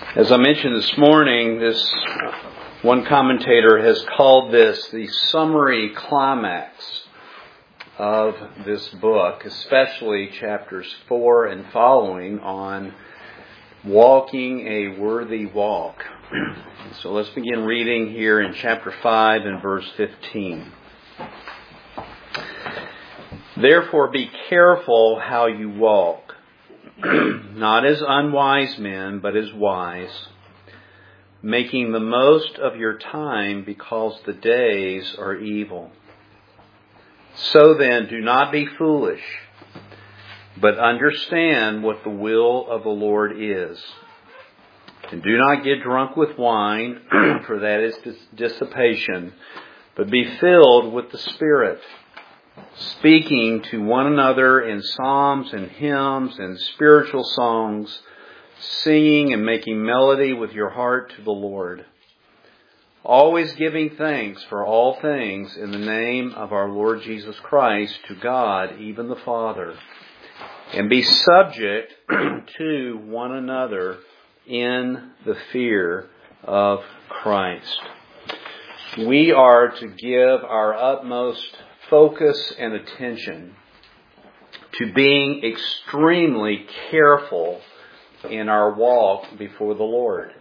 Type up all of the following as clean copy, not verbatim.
As I mentioned this morning, one commentator has called this the summary climax of this book, especially chapters 4 and following on walking a worthy walk. So let's begin reading here in chapter 5 and verse 15. Therefore be careful how you walk, not as unwise men, but as wise, making the most of your time because the days are evil. So then, do not be foolish, but understand what the will of the Lord is. And do not get drunk with wine, for that is dissipation, but be filled with the Spirit, speaking to one another in psalms and hymns and spiritual songs, singing and making melody with your heart to the Lord, always giving thanks for all things in the name of our Lord Jesus Christ to God, even the Father, and be subject to one another in the fear of Christ. We are to give our utmost focus and attention to being extremely careful in our walk before the Lord.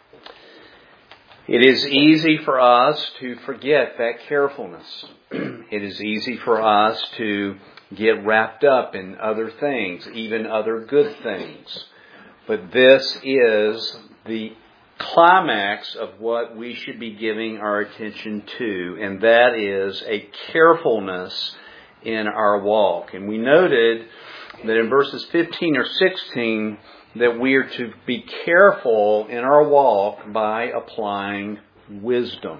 It is easy for us to forget that carefulness. It is easy for us to get wrapped up in other things, even other good things. But this is the climax of what we should be giving our attention to, and that is a carefulness in our walk. And we noted that in verses 15 or 16 that we are to be careful in our walk by applying wisdom.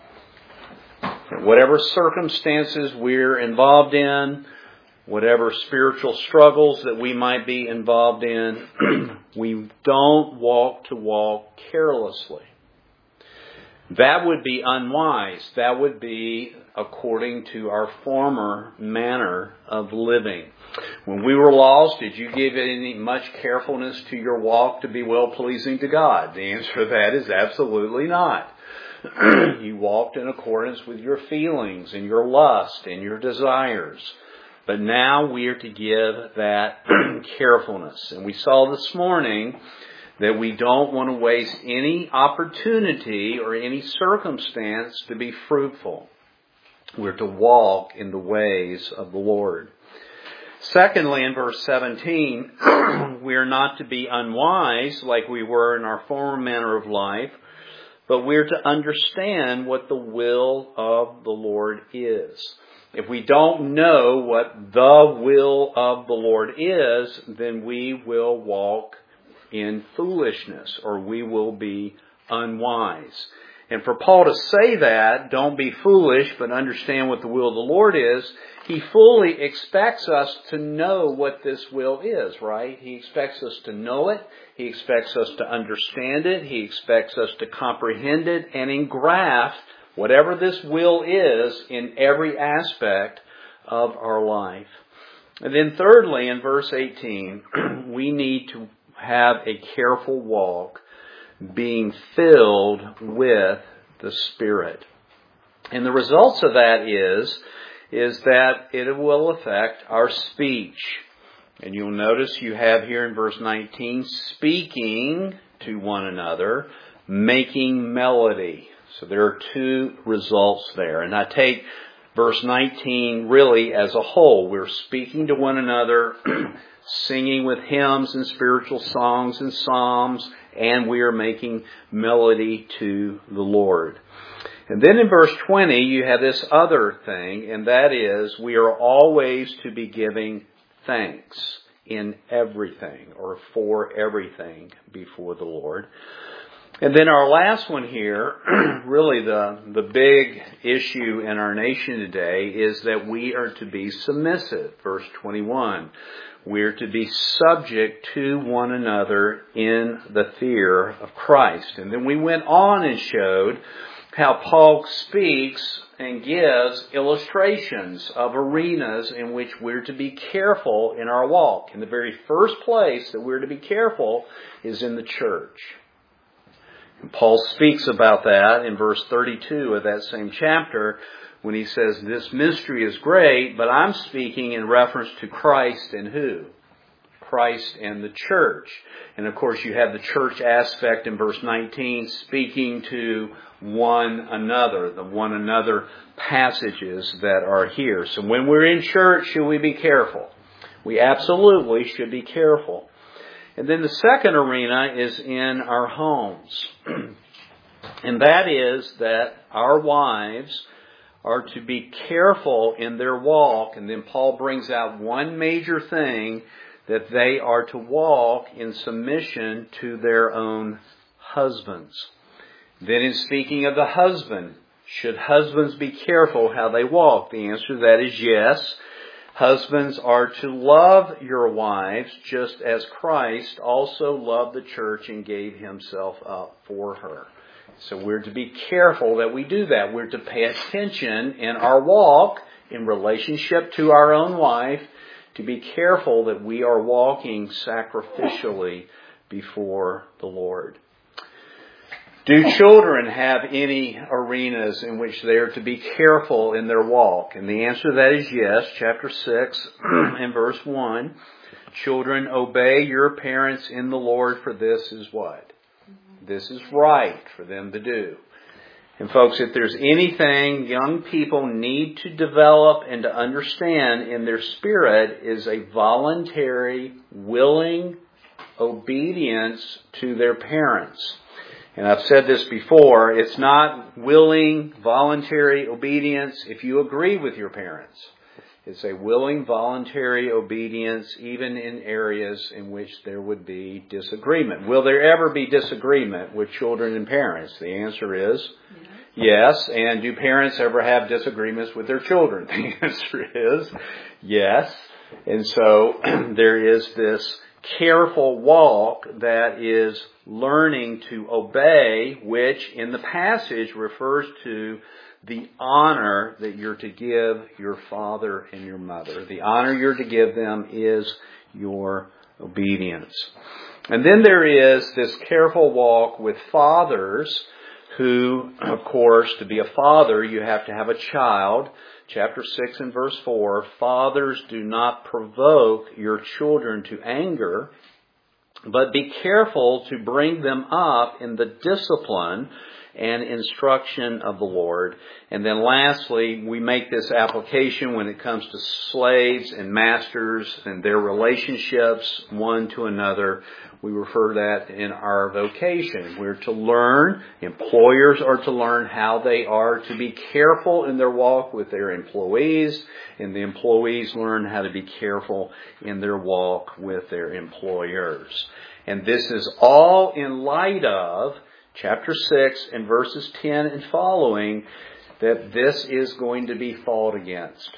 Whatever circumstances we're involved in, whatever spiritual struggles that we might be involved in, we don't walk carelessly. That would be unwise. That would be according to our former manner of living. When we were lost, did you give any much carefulness to your walk to be well-pleasing to God? The answer to that is absolutely not. You walked in accordance with your feelings and your lust and your desires. But now we are to give that carefulness. And we saw this morning that we don't want to waste any opportunity or any circumstance to be fruitful. We're to walk in the ways of the Lord. Secondly, in verse 17, we are not to be unwise like we were in our former manner of life, but we're to understand what the will of the Lord is. If we don't know what the will of the Lord is, then we will walk in foolishness, or we will be unwise. And for Paul to say that, don't be foolish, but understand what the will of the Lord is, he fully expects us to know what this will is, right? He expects us to know it. He expects us to understand it. He expects us to comprehend it and engraft whatever this will is in every aspect of our life. And then thirdly, in verse 18, we need to have a careful walk, being filled with the Spirit. And the results of that is that it will affect our speech. And you'll notice you have here in verse 19, speaking to one another, making melody. So there are two results there. And I take verse 19 really as a whole. We're speaking to one another, singing with hymns and spiritual songs and psalms, and we are making melody to the Lord. And then in verse 20, you have this other thing, and that is we are always to be giving thanks in everything, or for everything before the Lord. And then our last one here, really the big issue in our nation today is that we are to be submissive. Verse 21, we are to be subject to one another in the fear of Christ. And then we went on and showed how Paul speaks and gives illustrations of arenas in which we're to be careful in our walk. And the very first place that we're to be careful is in the church. And Paul speaks about that in verse 32 of that same chapter when he says, this mystery is great, but I'm speaking in reference to Christ and who? Christ and the church. And of course you have the church aspect in verse 19 speaking to one another, the one another passages that are here. So when we're in church, should we be careful? We absolutely should be careful. And then the second arena is in our homes. And that is that our wives are to be careful in their walk. And then Paul brings out one major thing, that they are to walk in submission to their own husbands. Then in speaking of the husband, should husbands be careful how they walk? The answer to that is yes. Husbands are to love your wives just as Christ also loved the church and gave himself up for her. So we're to be careful that we do that. We're to pay attention in our walk in relationship to our own wife, to be careful that we are walking sacrificially before the Lord. Do children have any arenas in which they are to be careful in their walk? And the answer to that is yes. Chapter 6 and verse 1. Children, obey your parents in the Lord, for this is what? This is right for them to do. And folks, if there's anything young people need to develop and to understand in their spirit is a voluntary, willing obedience to their parents. And I've said this before, it's not willing, voluntary obedience if you agree with your parents. It's a willing, voluntary obedience even in areas in which there would be disagreement. Will there ever be disagreement with children and parents? The answer is yes. And do parents ever have disagreements with their children? The answer is yes. And so there is this careful walk that is learning to obey, which in the passage refers to the honor that you're to give your father and your mother. The honor you're to give them is your obedience. And then there is this careful walk with fathers who, of course, to be a father, you have to have a child. Chapter 6 and verse 4, fathers, do not provoke your children to anger, but be careful to bring them up in the discipline and instruction of the Lord. And then lastly, we make this application when it comes to slaves and masters and their relationships one to another. We refer to that in our vocation. We're to learn, employers are to learn how they are to be careful in their walk with their employees, and the employees learn how to be careful in their walk with their employers. And this is all in light of chapter 6 and verses 10 and following, that this is going to be fought against.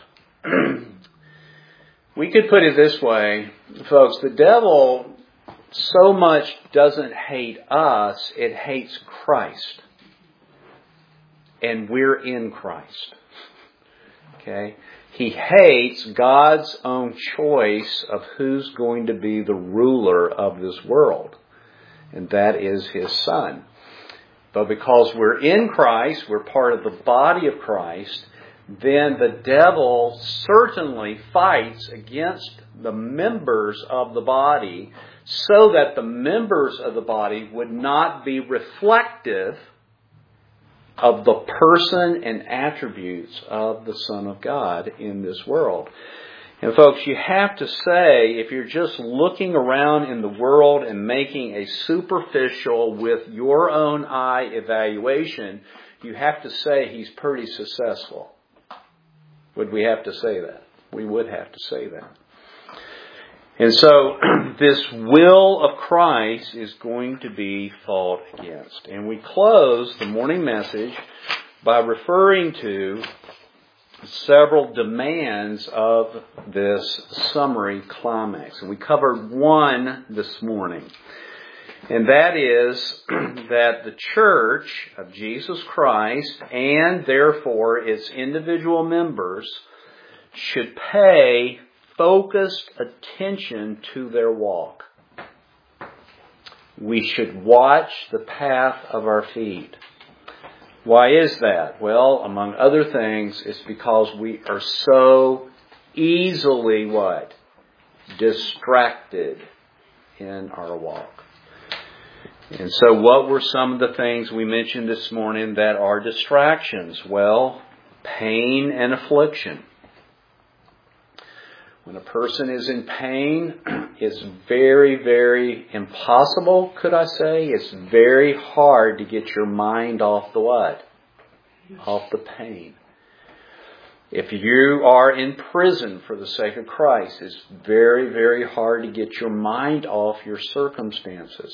We could put it this way, folks, the devil so much doesn't hate us, it hates Christ. And we're in Christ. Okay? He hates God's own choice of who's going to be the ruler of this world. And that is His Son. But because we're in Christ, we're part of the body of Christ, then the devil certainly fights against the members of the body so that the members of the body would not be reflective of the person and attributes of the Son of God in this world. And folks, you have to say, if you're just looking around in the world and making a superficial with your own eye evaluation, you have to say he's pretty successful. Would we have to say that? We would have to say that. And so this will of Christ is going to be fought against. And we close the morning message by referring to several demands of this summary climax. And we covered one this morning. And that is that the church of Jesus Christ and therefore its individual members should pay focused attention to their walk. we should watch the path of our feet. Why is that? Well, among other things, it's because we are so easily what? Distracted in our walk. And so what were some of the things we mentioned this morning that are distractions? Well, pain and affliction. When a person is in pain, it's very, very impossible, could I say? It's very hard to get your mind off the what? Off the pain. If you are in prison for the sake of Christ, it's very, very hard to get your mind off your circumstances.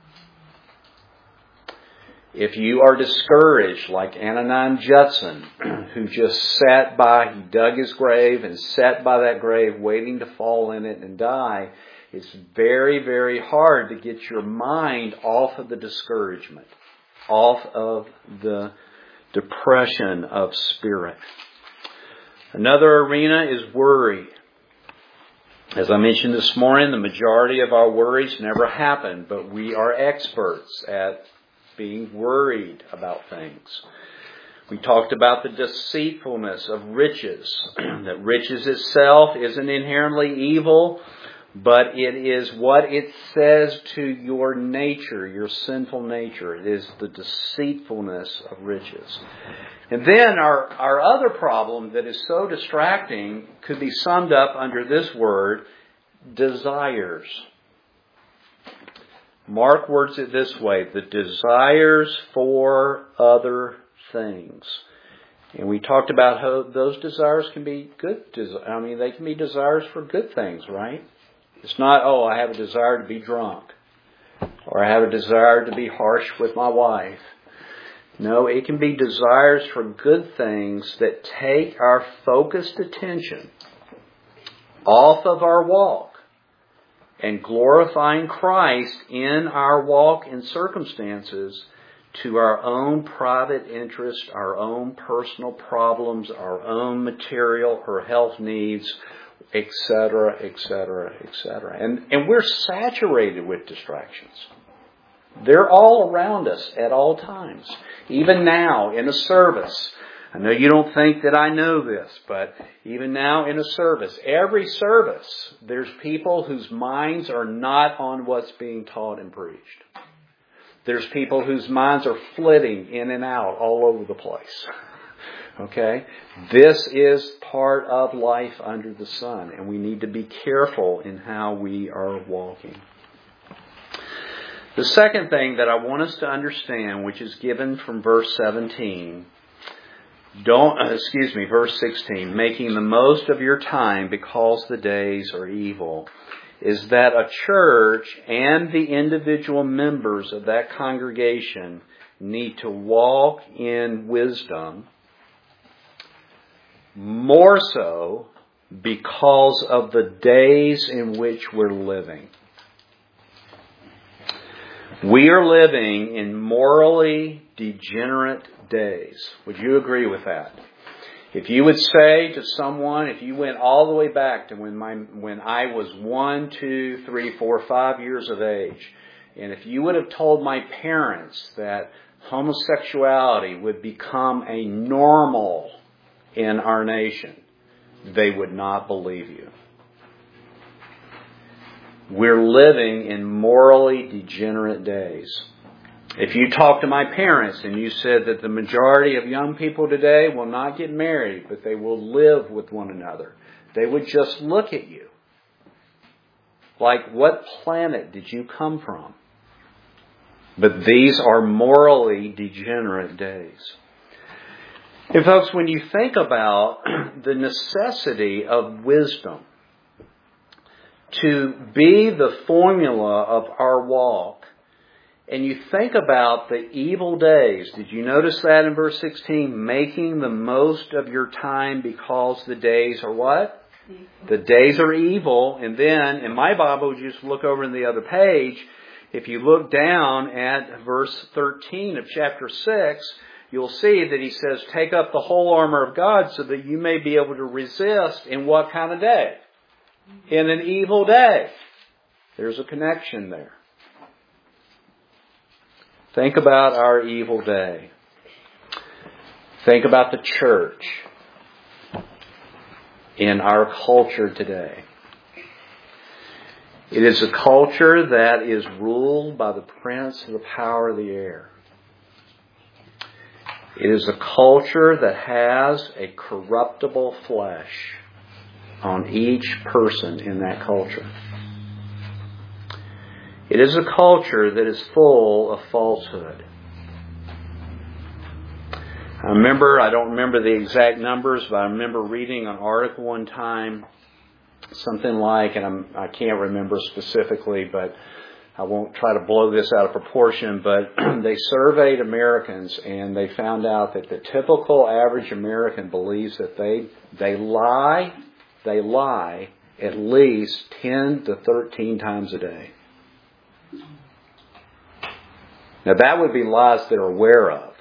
If you are discouraged, like Ananias Judson, who just sat by, he dug his grave and sat by that grave waiting to fall in it and die, it's very, very hard to get your mind off of the discouragement, off of the depression of spirit. Another arena is worry. As I mentioned this morning, the majority of our worries never happen, but we are experts at being worried about things. We talked about the deceitfulness of riches, that riches itself isn't inherently evil, but it is what it says to your nature, your sinful nature. It is the deceitfulness of riches. And then our other problem that is so distracting could be summed up under this word, desires. Mark words it this way, the desires for other things. And we talked about how those desires can be good. They can be desires for good things, right? It's not, I have a desire to be drunk. Or I have a desire to be harsh with my wife. No, it can be desires for good things that take our focused attention off of our walk and glorifying Christ in our walk and circumstances to our own private interest, our own personal problems, our own material or health needs, etc., etc., etc. And we're saturated with distractions. They're all around us at all times. Even now in a service. I know you don't think that I know this, but even now in a service, every service, there's people whose minds are not on what's being taught and preached. There's people whose minds are flitting in and out all over the place. Okay? This is part of life under the sun, and we need to be careful in how we are walking. The second thing that I want us to understand, which is given from verse 17, verse 16, making the most of your time because the days are evil, is that a church and the individual members of that congregation need to walk in wisdom, more so because of the days in which we're living. We are living in morally degenerate days. Would you agree with that? If you would say to someone, if you went all the way back to when I was 1, 2, 3, 4, 5 years of age, and if you would have told my parents that homosexuality would become a normal in our nation, they would not believe you. We're living in morally degenerate days. If you talk to my parents and you said that the majority of young people today will not get married, but they will live with one another, they would just look at you like, what planet did you come from? But these are morally degenerate days. And folks, when you think about the necessity of wisdom to be the formula of our walk, and you think about the evil days, did you notice that in verse 16? Making the most of your time because the days are what? The days are evil. And then, in my Bible, you just look over in the other page, if you look down at verse 13 of chapter 6, you'll see that he says, take up the whole armor of God so that you may be able to resist in what kind of day? In an evil day. There's a connection there. Think about our evil day. Think about the church in our culture today. It is a culture that is ruled by the prince of the power of the air. It is a culture that has a corruptible flesh on each person in that culture. It is a culture that is full of falsehood. I don't remember the exact numbers, but I remember reading an article one time, something like, and I can't remember specifically, but I won't try to blow this out of proportion, but they surveyed Americans and they found out that the typical average American believes that they lie at least 10 to 13 times a day. Now that would be lies they're aware of.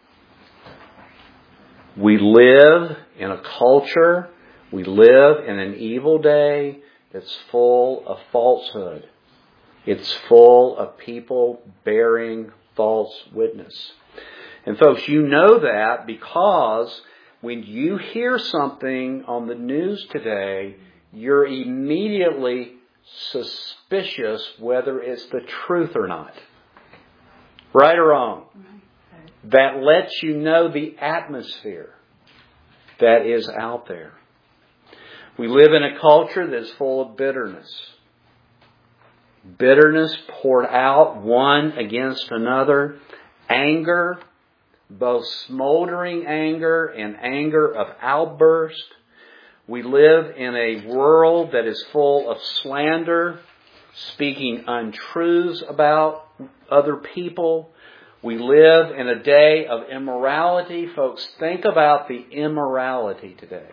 We live in a culture, we live in an evil day that's full of falsehood. It's full of people bearing false witness. And folks, you know that because when you hear something on the news today, you're immediately suspicious whether it's the truth or not. Right or wrong? That lets you know the atmosphere that is out there. We live in a culture that's full of bitterness. Bitterness poured out one against another. Anger, both smoldering anger and anger of outburst. We live in a world that is full of slander, speaking untruths about other people. We live in a day of immorality. Folks, think about the immorality today.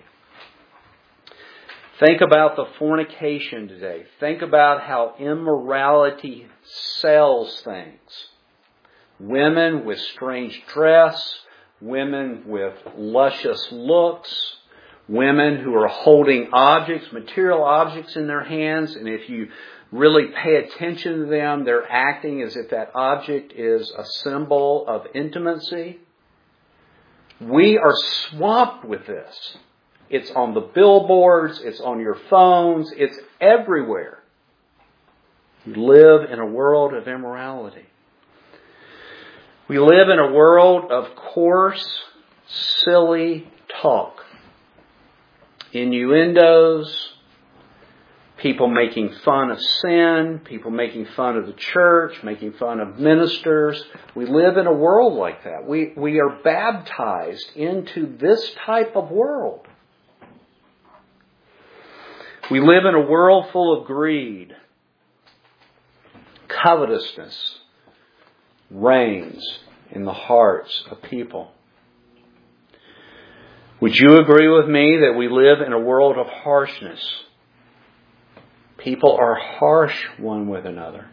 Think about the fornication today. Think about how immorality sells things. Women with strange dress, women with luscious looks, women who are holding objects, material objects in their hands, and if you really pay attention to them, they're acting as if that object is a symbol of intimacy. We are swamped with this. It's on the billboards, it's on your phones, it's everywhere. We live in a world of immorality. We live in a world of coarse, silly talk. Innuendos, people making fun of sin, people making fun of the church, making fun of ministers. We live in a world like that. We are baptized into this type of world. We live in a world full of greed. Covetousness reigns in the hearts of people. Would you agree with me that we live in a world of harshness? People are harsh one with another.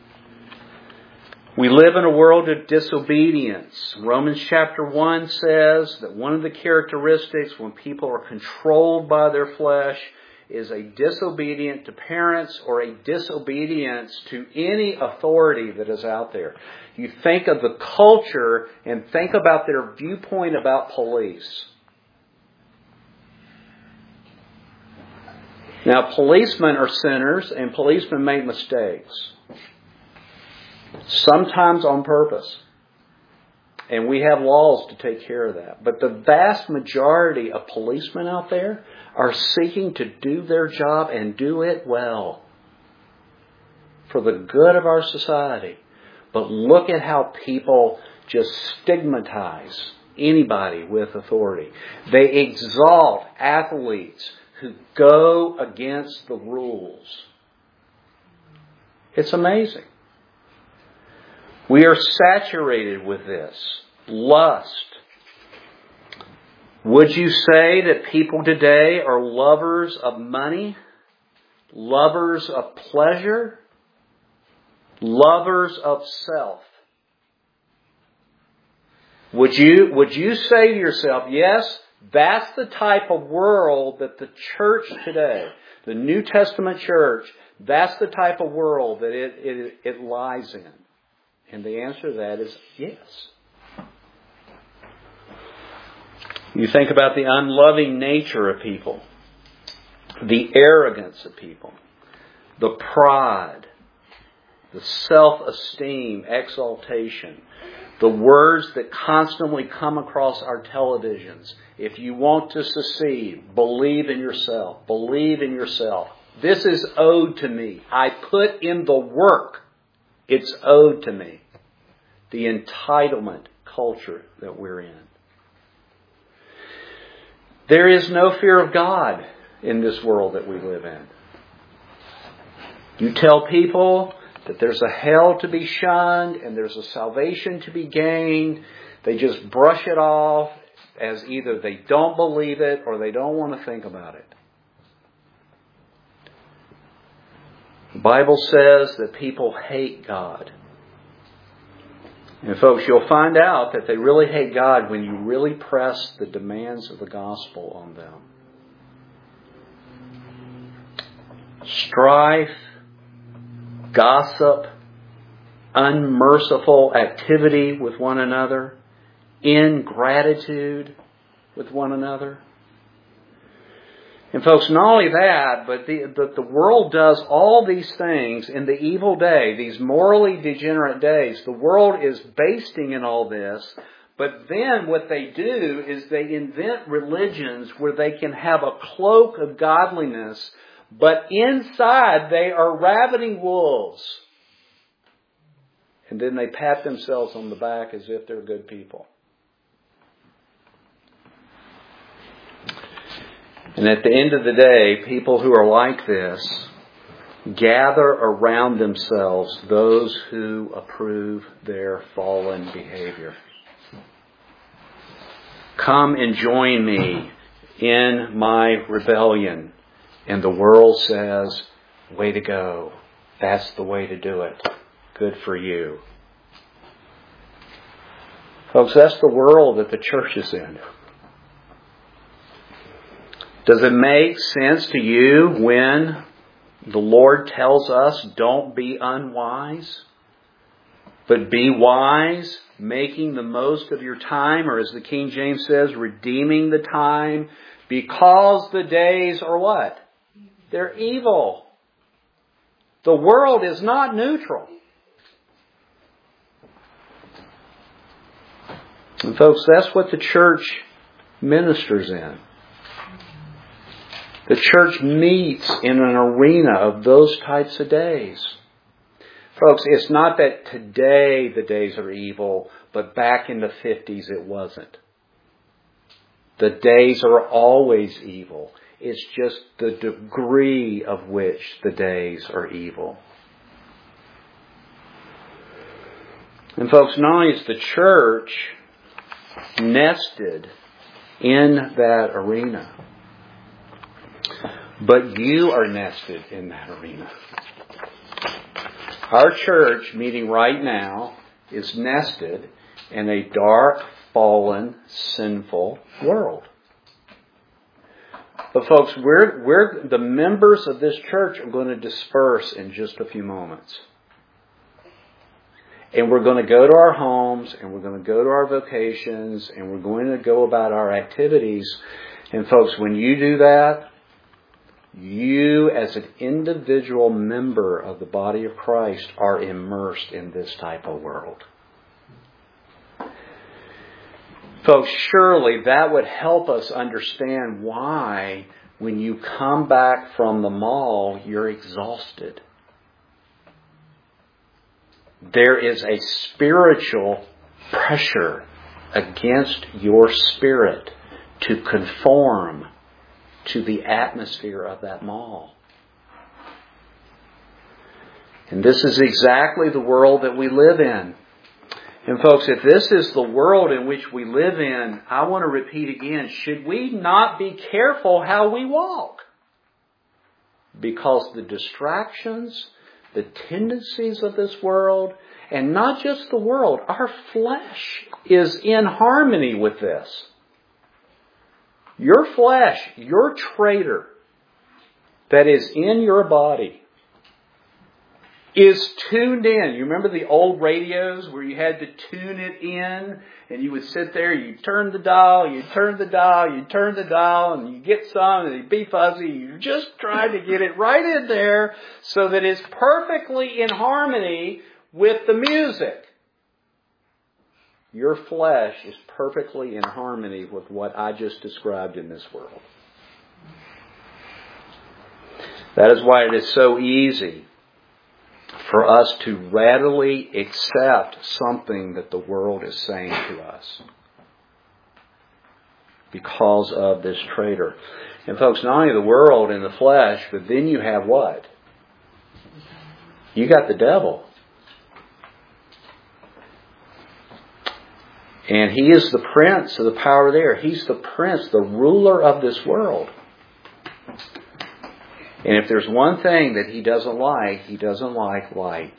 We live in a world of disobedience. Romans chapter 1 says that one of the characteristics when people are controlled by their flesh is a disobedience to parents or a disobedience to any authority that is out there. You think of the culture and think about their viewpoint about police. Now, policemen are sinners and policemen make mistakes. Sometimes on purpose. And we have laws to take care of that. But the vast majority of policemen out there are seeking to do their job and do it well. For the good of our society. But look at how people just stigmatize anybody with authority. They exalt athletes who go against the rules. It's amazing. We are saturated with this. Lust. Would you say that people today are lovers of money? Lovers of pleasure? Lovers of self? Would you say to yourself, yes, that's the type of world that the church today, the New Testament church, that's the type of world that it lies in And the answer to that is yes. You think about the unloving nature of people, the arrogance of people, the pride, the self-esteem, exaltation, the words that constantly come across our televisions. If you want to succeed, believe in yourself. Believe in yourself. This is owed to me. I put in the work. It's owed to me. The entitlement culture that we're in. There is no fear of God in this world that we live in. You tell people that there's a hell to be shunned and there's a salvation to be gained. They just brush it off as either they don't believe it or they don't want to think about it. The Bible says that people hate God. And folks, you'll find out that they really hate God when you really press the demands of the gospel on them. Strife, gossip, unmerciful activity with one another, ingratitude with one another. And folks, not only that, but the world does all these things in the evil day, these morally degenerate days. The world is basting in all this, but then what they do is they invent religions where they can have a cloak of godliness, but inside they are ravening wolves. And then they pat themselves on the back as if they're good people. And at the end of the day, people who are like this gather around themselves those who approve their fallen behavior. Come and join me in my rebellion. And the world says, way to go. That's the way to do it. Good for you. Folks, that's the world that the church is in. Does it make sense to you when the Lord tells us, don't be unwise, but be wise, making the most of your time, or as the King James says, redeeming the time, because the days are what? They're evil. The world is not neutral. And folks, that's what the church ministers in. The church meets in an arena of those types of days. Folks, it's not that today the days are evil, but back in the 50s it wasn't. The days are always evil. It's just the degree of which the days are evil. And folks, not only is the church nested in that arena, but you are nested in that arena. Our church meeting right now is nested in a dark, fallen, sinful world. But folks, we're the members of this church are going to disperse in just a few moments. And we're going to go to our homes, and we're going to go to our vocations, and we're going to go about our activities. And folks, when you do that, you as an individual member of the body of Christ are immersed in this type of world. Folks, surely that would help us understand why when you come back from the mall, you're exhausted. There is a spiritual pressure against your spirit to conform to the atmosphere of that mall. And this is exactly the world that we live in. And folks, if this is the world in which we live in, I want to repeat again, should we not be careful how we walk? Because the distractions, the tendencies of this world, and not just the world, our flesh is in harmony with this. Your flesh, your traitor that is in your body, is tuned in. You remember the old radios where you had to tune it in, and you would sit there, you turn the dial, you turn the dial, you turn the dial, and you get some, and it'd be fuzzy. You're just trying to get it right in there so that it's perfectly in harmony with the music. Your flesh is perfectly in harmony with what I just described in this world. That is why it is so easy for us to readily accept something that the world is saying to us because of this traitor. And folks, not only the world and the flesh, but then you have what? You got the devil. And he is the prince of the power there. He's the prince, the ruler of this world. And if there's one thing that he doesn't like light.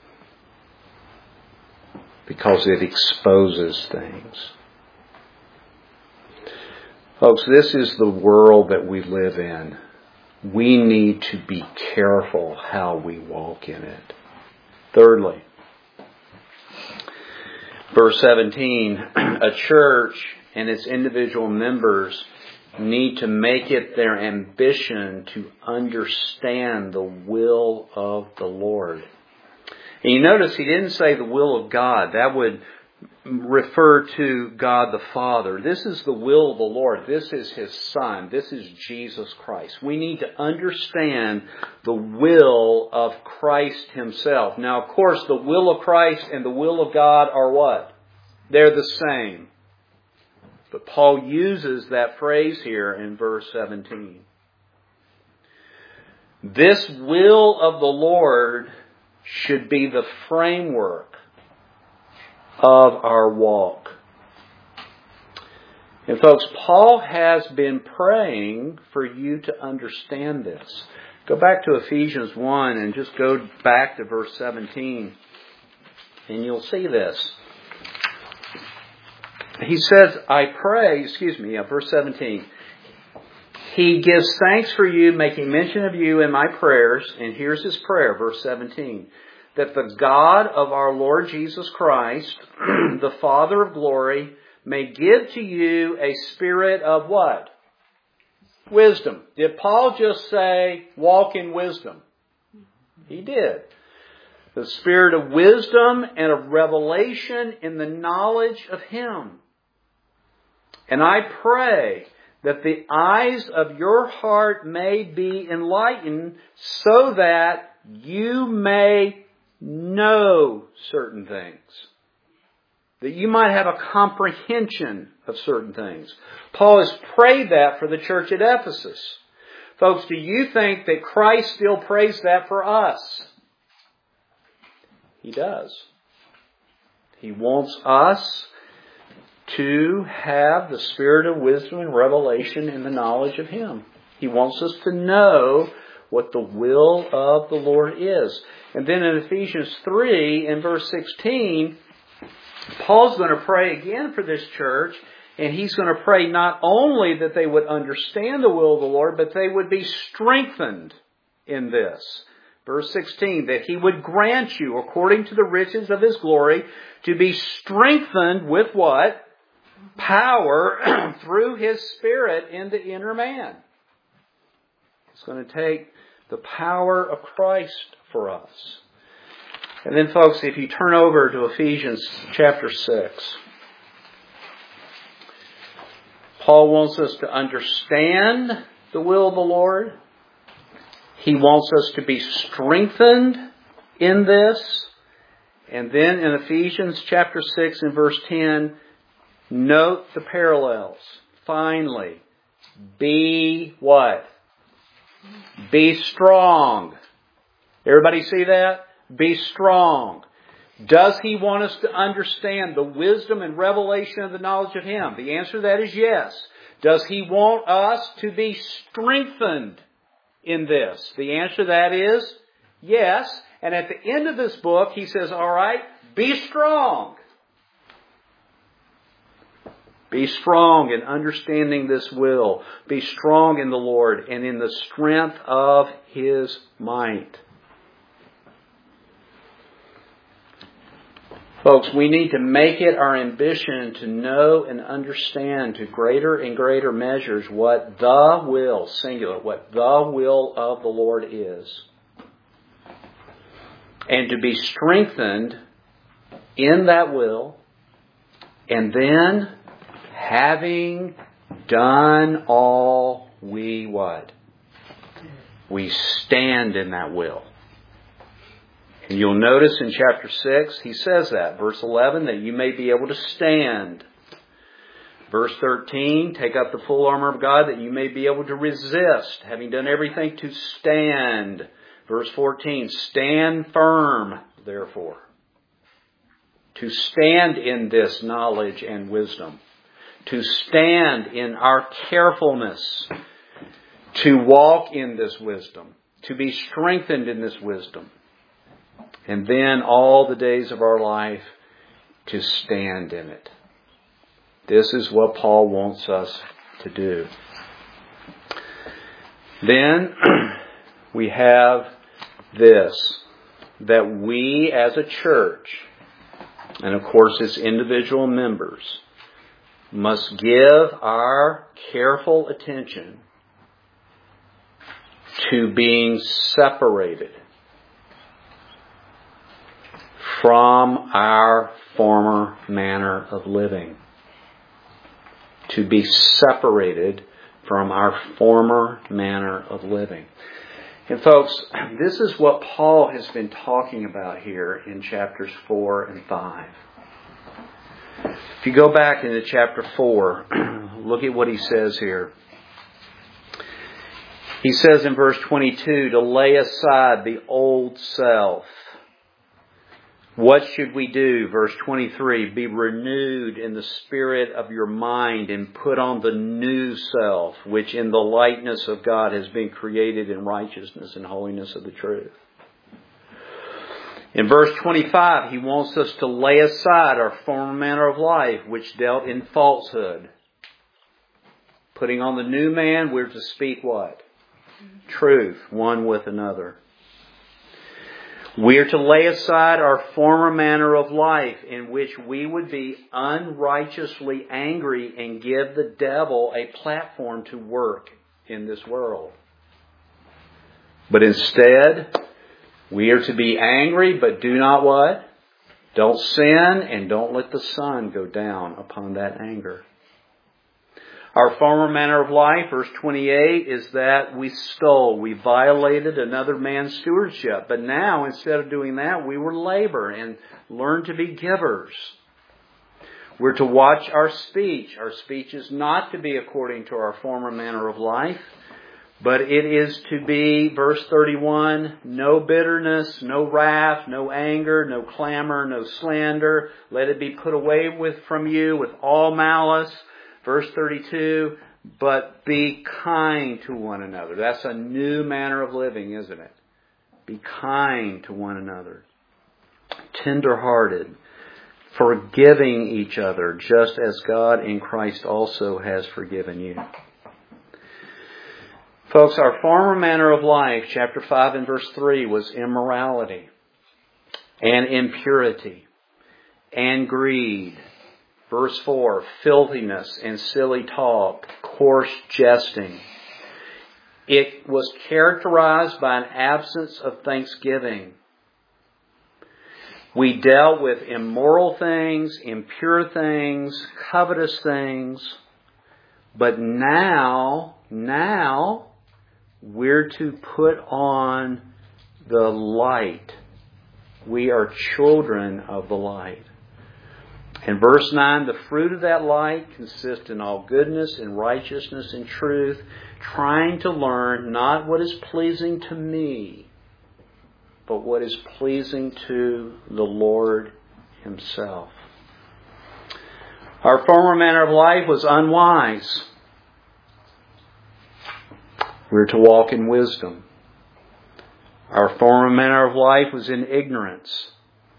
Because it exposes things. Folks, this is the world that we live in. We need to be careful how we walk in it. Thirdly, verse 17, a church and its individual members need to make it their ambition to understand the will of the Lord. And you notice he didn't say the will of God. That would refer to God the Father. This is the will of the Lord. This is His Son. This is Jesus Christ. We need to understand the will of Christ Himself. Now, of course, the will of Christ and the will of God are what? They're the same. But Paul uses that phrase here in verse 17. This will of the Lord should be the framework of our walk. And folks, Paul has been praying for you to understand this. Go back to Ephesians 1 and just go back to verse 17. And you'll see this. He says, verse 17. He gives thanks for you, making mention of you in my prayers. And here's his prayer, verse 17. That the God of our Lord Jesus Christ, the Father of glory, may give to you a spirit of what? Wisdom. Did Paul just say, walk in wisdom? He did. The spirit of wisdom and of revelation in the knowledge of Him. And I pray that the eyes of your heart may be enlightened so that you may know certain things. That you might have a comprehension of certain things. Paul has prayed that for the church at Ephesus. Folks, do you think that Christ still prays that for us? He does. He wants us to have the spirit of wisdom and revelation in the knowledge of Him. He wants us to know what the will of the Lord is. And then in Ephesians 3, in verse 16, Paul's going to pray again for this church, and he's going to pray not only that they would understand the will of the Lord, but they would be strengthened in this. Verse 16, that He would grant you, according to the riches of His glory, to be strengthened with what? Power through His Spirit in the inner man. It's going to take the power of Christ for us. And then, folks, if you turn over to Ephesians chapter 6, Paul wants us to understand the will of the Lord. He wants us to be strengthened in this. And then in Ephesians chapter 6 and verse 10, note the parallels. Finally, be what? Be strong. Everybody see that? Be strong. Does He want us to understand the wisdom and revelation of the knowledge of Him? The answer to that is yes. Does He want us to be strengthened in this? The answer to that is yes. And at the end of this book, he says, all right, be strong. Be strong in understanding this will. Be strong in the Lord and in the strength of His might. Folks, we need to make it our ambition to know and understand to greater and greater measures what the will, singular, what the will of the Lord is. And to be strengthened in that will. And then, having done all, we what? We stand in that will. And you'll notice in chapter 6, he says that. Verse 11, that you may be able to stand. Verse 13, take up the full armor of God that you may be able to resist, having done everything to stand. Verse 14, stand firm, therefore. To stand in this knowledge and wisdom. To stand in our carefulness. To walk in this wisdom. To be strengthened in this wisdom. And then all the days of our life to stand in it. This is what Paul wants us to do. Then we have this, that we as a church, and of course as individual members, must give our careful attention to being separated from our former manner of living. To be separated from our former manner of living. And folks, this is what Paul has been talking about here in chapters 4 and 5. If you go back into chapter 4, look at what he says here. He says in verse 22, to lay aside the old self. What should we do? Verse 23, be renewed in the spirit of your mind and put on the new self, which in the likeness of God has been created in righteousness and holiness of the truth. In verse 25, he wants us to lay aside our former manner of life, which dealt in falsehood. Putting on the new man, we're to speak what? Truth, one with another. We are to lay aside our former manner of life in which we would be unrighteously angry and give the devil a platform to work in this world. But instead, we are to be angry, but do not what? Don't sin and don't let the sun go down upon that anger. Our former manner of life, verse 28, is that we stole. We violated another man's stewardship. But now, instead of doing that, we were labor and learn to be givers. We're to watch our speech. Our speech is not to be according to our former manner of life, but it is to be, verse 31, no bitterness, no wrath, no anger, no clamor, no slander. Let it be put away from you with all malice. Verse 32, but be kind to one another. That's a new manner of living, isn't it? Be kind to one another. Tender-hearted. Forgiving each other, just as God in Christ also has forgiven you. Folks, our former manner of life, chapter 5 and verse 3, was immorality and impurity and greed. Verse 4, filthiness and silly talk, coarse jesting. It was characterized by an absence of thanksgiving. We dealt with immoral things, impure things, covetous things. But now, we're to put on the light. We are children of the light. In verse 9, the fruit of that light consists in all goodness and righteousness and truth, trying to learn not what is pleasing to me, but what is pleasing to the Lord Himself. Our former manner of life was unwise. We were to walk in wisdom. Our former manner of life was in ignorance.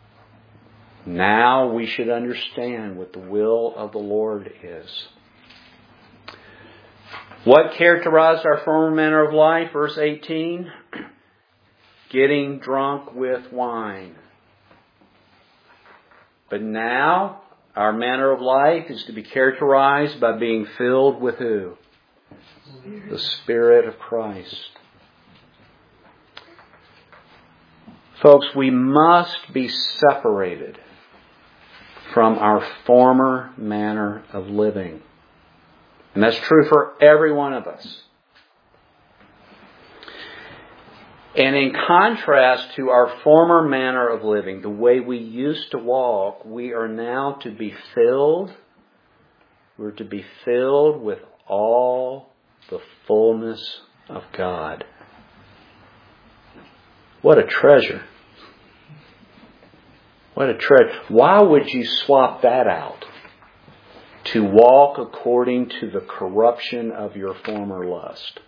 Now we should understand what the will of the Lord is. What characterized our former manner of life? Verse 18, getting drunk with wine. But now, our manner of life is to be characterized by being filled with who? The Spirit of Christ. Folks, we must be separated from our former manner of living. And that's true for every one of us. And in contrast to our former manner of living, the way we used to walk, we are now to be filled. We're to be filled with all the fullness of God. What a treasure. What a treasure. Why would you swap that out to walk according to the corruption of your former lust?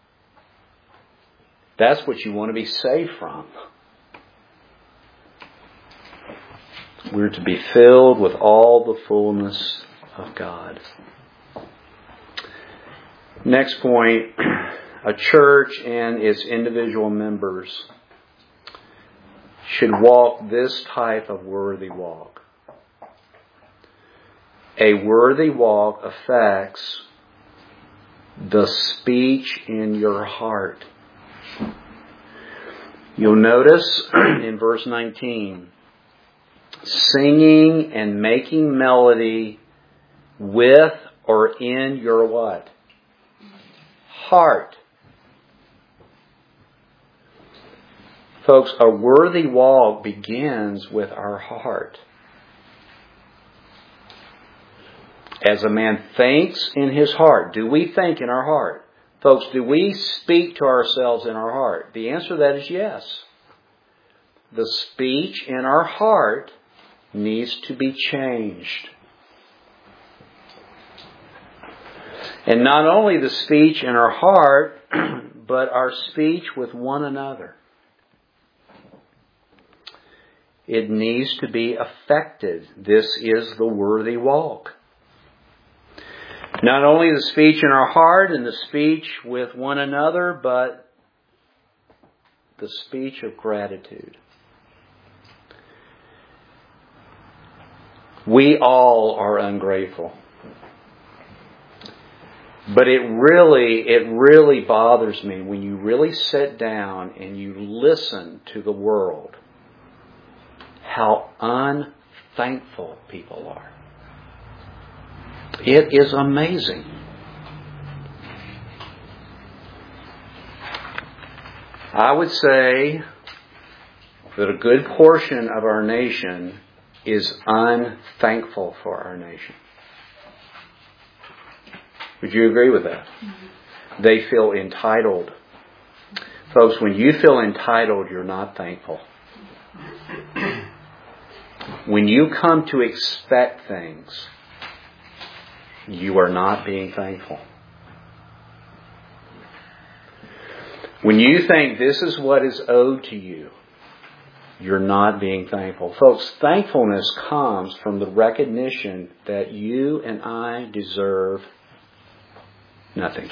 That's what you want to be saved from. We're to be filled with all the fullness of God. Next point, a church and its individual members should walk this type of worthy walk. A worthy walk affects the speech in your heart. You'll notice in verse 19, singing and making melody with or in your what? Heart. Folks, a worthy walk begins with our heart. As a man thinks in his heart, do we think in our heart? Folks, do we speak to ourselves in our heart? The answer to that is yes. The speech in our heart needs to be changed. And not only the speech in our heart, but our speech with one another. It needs to be affected. This is the worthy walk. Not only the speech in our heart and the speech with one another, but the speech of gratitude. We all are ungrateful. But it really bothers me when you really sit down and you listen to the world, how unthankful people are. It is amazing. I would say that a good portion of our nation is unthankful for our nation. Would you agree with that? Mm-hmm. They feel entitled. Folks, when you feel entitled, you're not thankful. When you come to expect things, you are not being thankful. When you think this is what is owed to you, you're not being thankful. Folks, thankfulness comes from the recognition that you and I deserve nothing.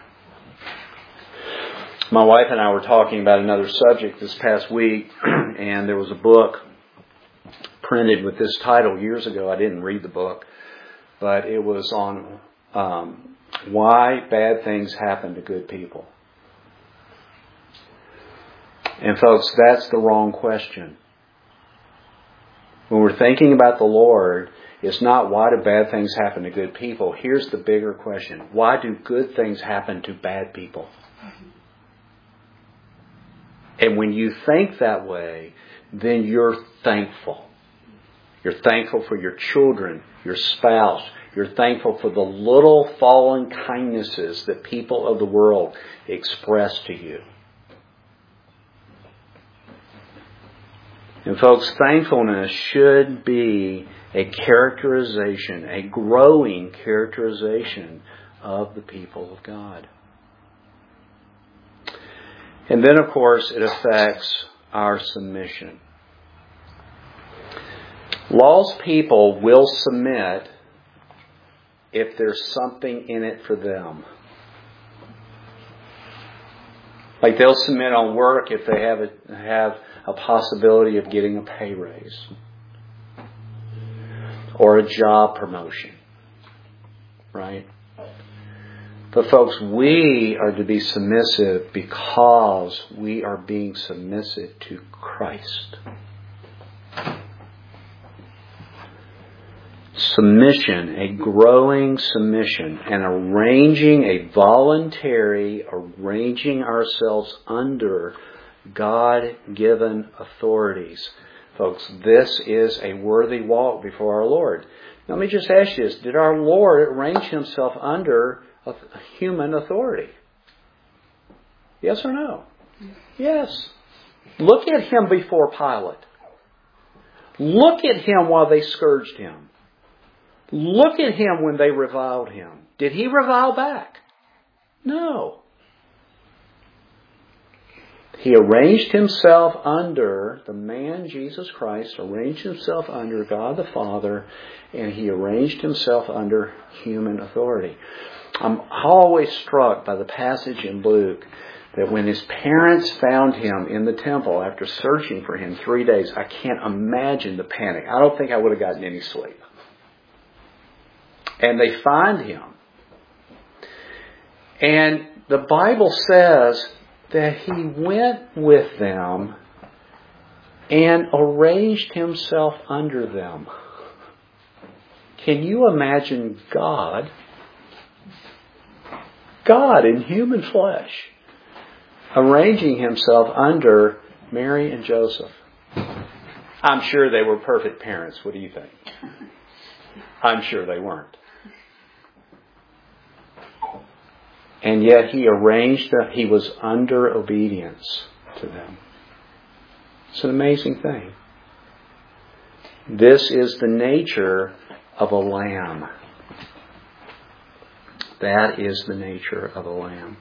My wife and I were talking about another subject this past week, and there was a book printed with this title years ago. I didn't read the book, but it was on why bad things happen to good people. And folks, that's the wrong question. When we're thinking about the Lord, it's not why do bad things happen to good people. Here's the bigger question. Why do good things happen to bad people? And when you think that way, then you're thankful. You're thankful for your children, your spouse. You're thankful for the little fallen kindnesses that people of the world express to you. And folks, thankfulness should be a characterization, a growing characterization of the people of God. And then, of course, it affects our submission. Lost people will submit if there's something in it for them. Like they'll submit on work if they have a possibility of getting a pay raise. or a job promotion. Right? But folks, we are to be submissive because we are being submissive to Christ. Submission, a growing submission, and arranging ourselves under God-given authorities. Folks, this is a worthy walk before our Lord. Let me just ask you this. Did our Lord arrange Himself under a human authority? Yes or no? Yes. Look at Him before Pilate. Look at Him while they scourged Him. Look at Him when they reviled Him. Did He revile back? No. He arranged Himself under, the man Jesus Christ arranged Himself under God the Father, and He arranged Himself under human authority. I'm always struck by the passage in Luke that when His parents found Him in the temple after searching for Him 3 days, I can't imagine the panic. I don't think I would have gotten any sleep. And they find Him. And the Bible says that He went with them and arranged Himself under them. Can you imagine God in human flesh, arranging Himself under Mary and Joseph? I'm sure they were perfect parents. What do you think? I'm sure they weren't. And yet He arranged that He was under obedience to them. It's an amazing thing. This is the nature of a lamb. That is the nature of a lamb.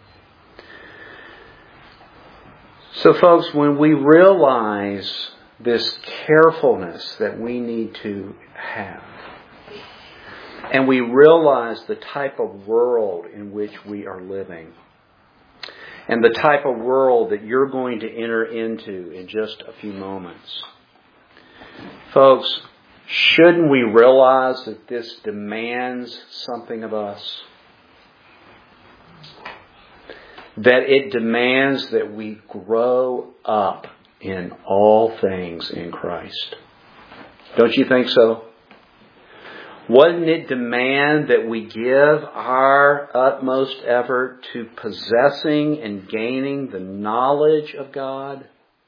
So folks, when we realize this carefulness that we need to have, and we realize the type of world in which we are living, and the type of world that you're going to enter into in just a few moments. Folks, shouldn't we realize that this demands something of us? That it demands that we grow up in all things in Christ. Don't you think so? Wouldn't it demand that we give our utmost effort to possessing and gaining the knowledge of God?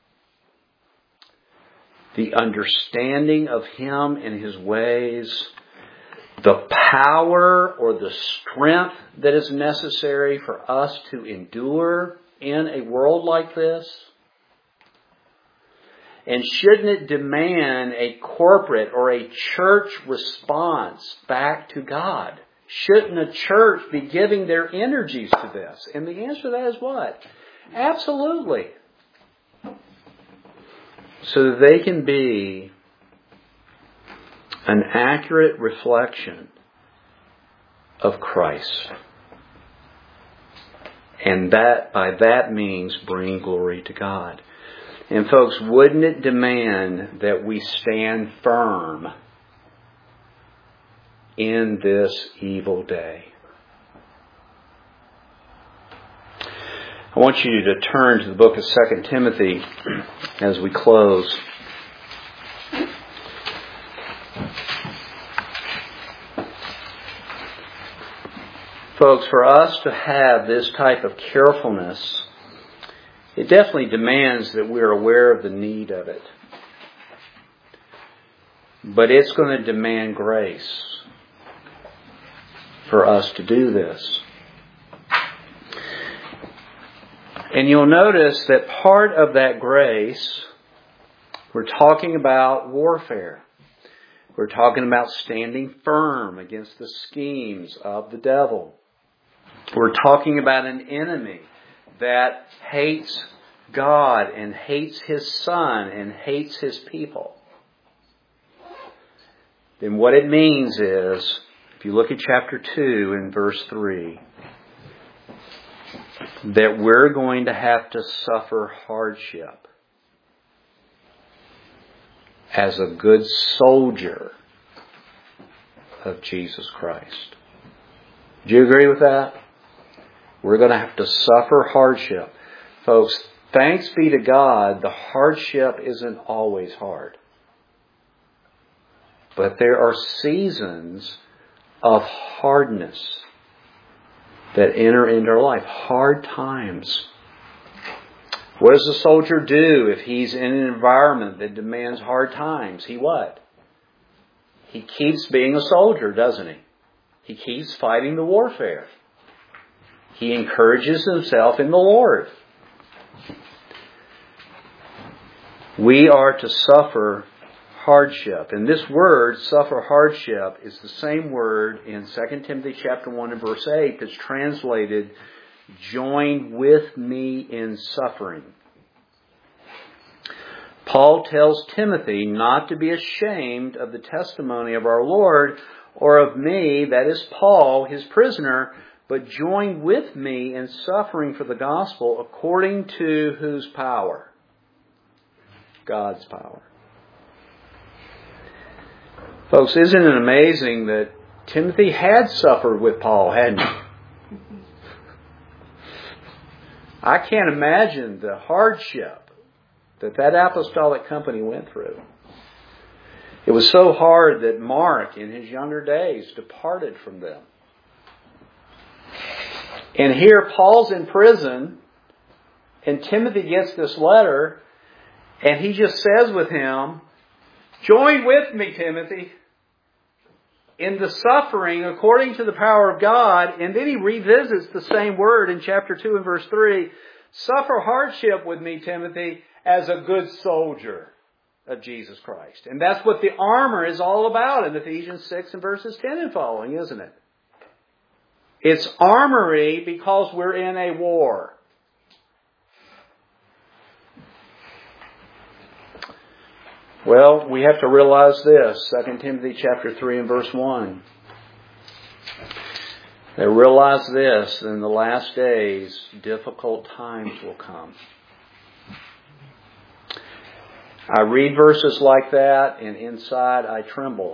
The understanding of Him and His ways? The power or the strength that is necessary for us to endure in a world like this? And shouldn't it demand a corporate or a church response back to God? Shouldn't a church be giving their energies to this? And the answer to that is what? Absolutely. So that they can be an accurate reflection of Christ. And that, by that means, bring glory to God. And folks, wouldn't it demand that we stand firm in this evil day? I want you to turn to the book of 2 Timothy as we close. Folks, for us to have this type of carefulness, it definitely demands that we're aware of the need of it. But it's going to demand grace for us to do this. And you'll notice that part of that grace, we're talking about warfare. We're talking about standing firm against the schemes of the devil. We're talking about an enemy that hates God and hates His Son and hates His people. Then what it means is, if you look at chapter 2 and verse 3, that we're going to have to suffer hardship as a good soldier of Jesus Christ. Do you agree with that? We're going to have to suffer hardship. Folks, thanks be to God, the hardship isn't always hard. But there are seasons of hardness that enter into our life. Hard times. What does a soldier do if he's in an environment that demands hard times? He what? He keeps being a soldier, doesn't he? He keeps fighting the warfare. He encourages himself in the Lord. We are to suffer hardship. And this word, suffer hardship, is the same word in 2 Timothy chapter 1 and verse 8 that's translated, join with me in suffering. Paul tells Timothy not to be ashamed of the testimony of our Lord or of me, that is Paul, his prisoner, but join with me in suffering for the gospel according to whose power? God's power. Folks, isn't it amazing that Timothy had suffered with Paul, hadn't he? I can't imagine the hardship that apostolic company went through. It was so hard that Mark, in his younger days, departed from them. And here Paul's in prison, and Timothy gets this letter, and he just says with him, join with me, Timothy, in the suffering according to the power of God. And then he revisits the same word in chapter 2 and verse 3. Suffer hardship with me, Timothy, as a good soldier of Jesus Christ. And that's what the armor is all about in Ephesians 6 and verses 10 and following, isn't it? It's armory because we're in a war. Well, we have to realize this, 2 Timothy chapter 3 and verse 1. They realize this, in the last days, difficult times will come. I read verses like that, and inside I tremble.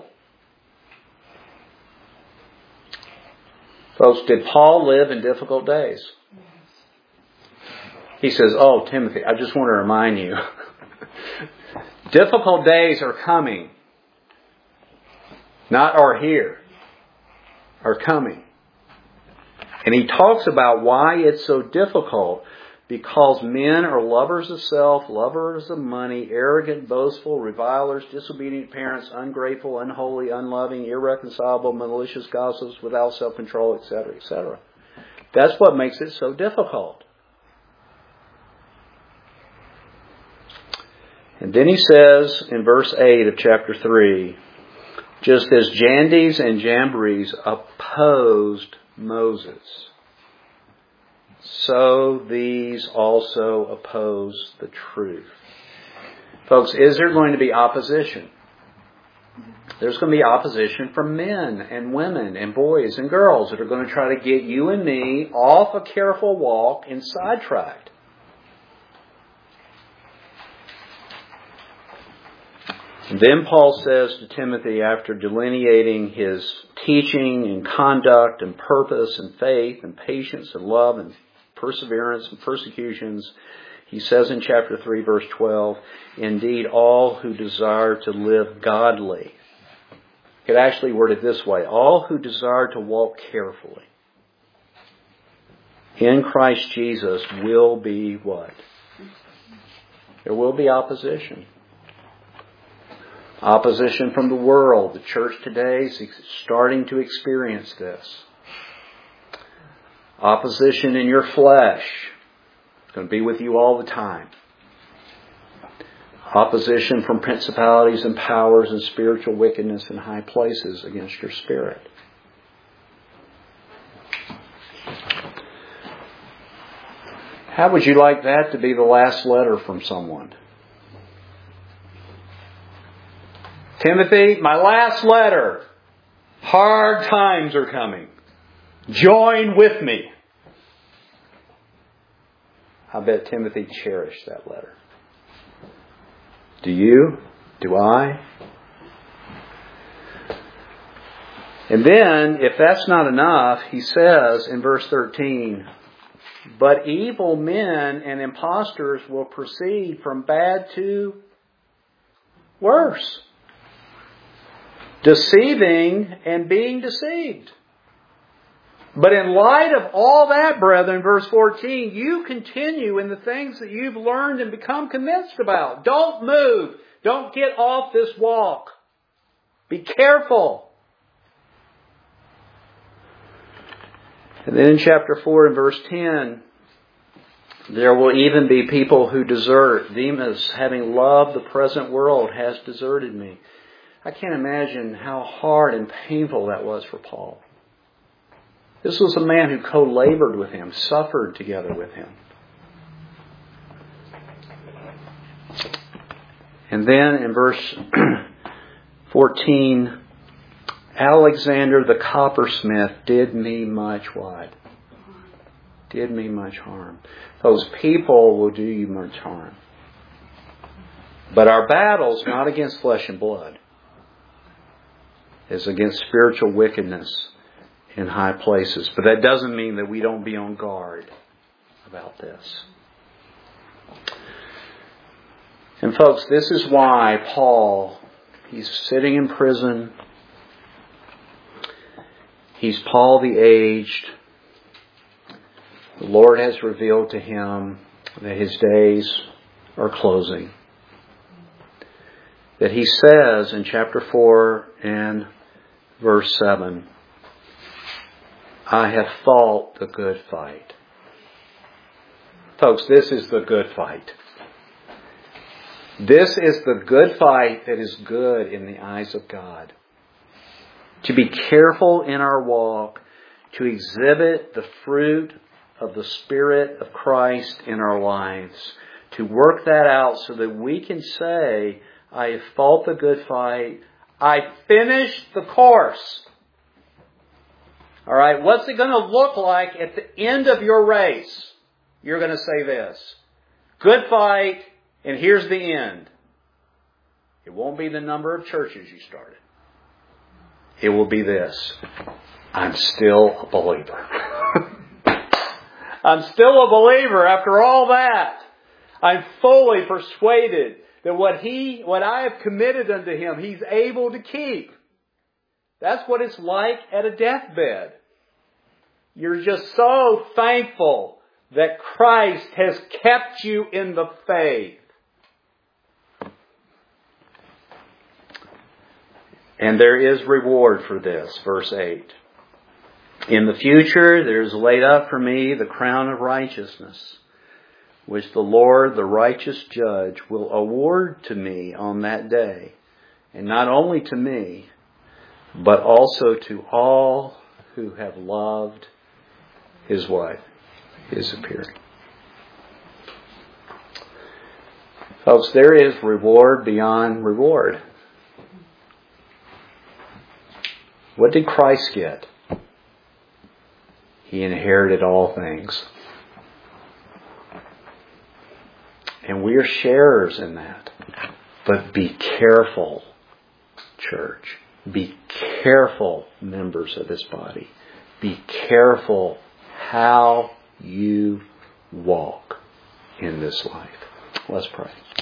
Folks, did Paul live in difficult days? He says, oh, Timothy, I just want to remind you, difficult days are coming. Not are here. Are coming. And he talks about why it's so difficult. Because men are lovers of self, lovers of money, arrogant, boastful, revilers, disobedient parents, ungrateful, unholy, unloving, irreconcilable, malicious gossips, without self-control, etc., etc. That's what makes it so difficult. And then he says in verse 8 of chapter 3, just as Jandes and Jambres opposed Moses, so these also oppose the truth. Folks, is there going to be opposition? There's going to be opposition from men and women and boys and girls that are going to try to get you and me off a careful walk and sidetracked. And then Paul says to Timothy, after delineating his teaching and conduct and purpose and faith and patience and love and perseverance and persecutions, he says in chapter 3 verse 12, indeed all who desire to live godly. You could actually word it this way, all who desire to walk carefully in Christ Jesus will be what? There will be opposition. Opposition from the world. The church today is starting to experience this. Opposition in your flesh. It's going to be with you all the time. Opposition from principalities and powers and spiritual wickedness in high places against your spirit. How would you like that to be the last letter from someone? Timothy, my last letter. Hard times are coming. Join with me. I bet Timothy cherished that letter. Do you? Do I? And then, if that's not enough, he says in verse 13, but evil men and impostors will proceed from bad to worse, deceiving and being deceived. But in light of all that, brethren, verse 14, you continue in the things that you've learned and become convinced about. Don't move. Don't get off this walk. Be careful. And then in chapter 4 and verse 10, there will even be people who desert. Demas, having loved the present world, has deserted me. I can't imagine how hard and painful that was for Paul. This was a man who co-labored with him, suffered together with him. And then in verse 14, Alexander the coppersmith did me much what? Did me much harm. Those people will do you much harm. But our battle's not against flesh and blood. It's against spiritual wickedness in high places. But that doesn't mean that we don't be on guard about this. And folks, this is why Paul, he's sitting in prison. He's Paul the aged. The Lord has revealed to him that his days are closing. That he says in chapter 4 and verse 7, I have fought the good fight. Folks, this is the good fight. This is the good fight that is good in the eyes of God. To be careful in our walk, to exhibit the fruit of the Spirit of Christ in our lives, to work that out so that we can say, I have fought the good fight, I finished the course. All right, what's it going to look like at the end of your race? You're going to say this. Good fight, and here's the end. It won't be the number of churches you started. It will be this. I'm still a believer. I'm still a believer after all that. I'm fully persuaded that what I have committed unto Him, He's able to keep. That's what it's like at a deathbed. You're just so thankful that Christ has kept you in the faith. And there is reward for this, verse 8. In the future there is laid up for me the crown of righteousness, which the Lord, the righteous judge, will award to me on that day. And not only to me, but also to all who have loved His wife, His appearing. Folks, there is reward beyond reward. What did Christ get? He inherited all things. And we are sharers in that. But be careful, church. Be careful, members of this body. Be careful how you walk in this life. Let's pray.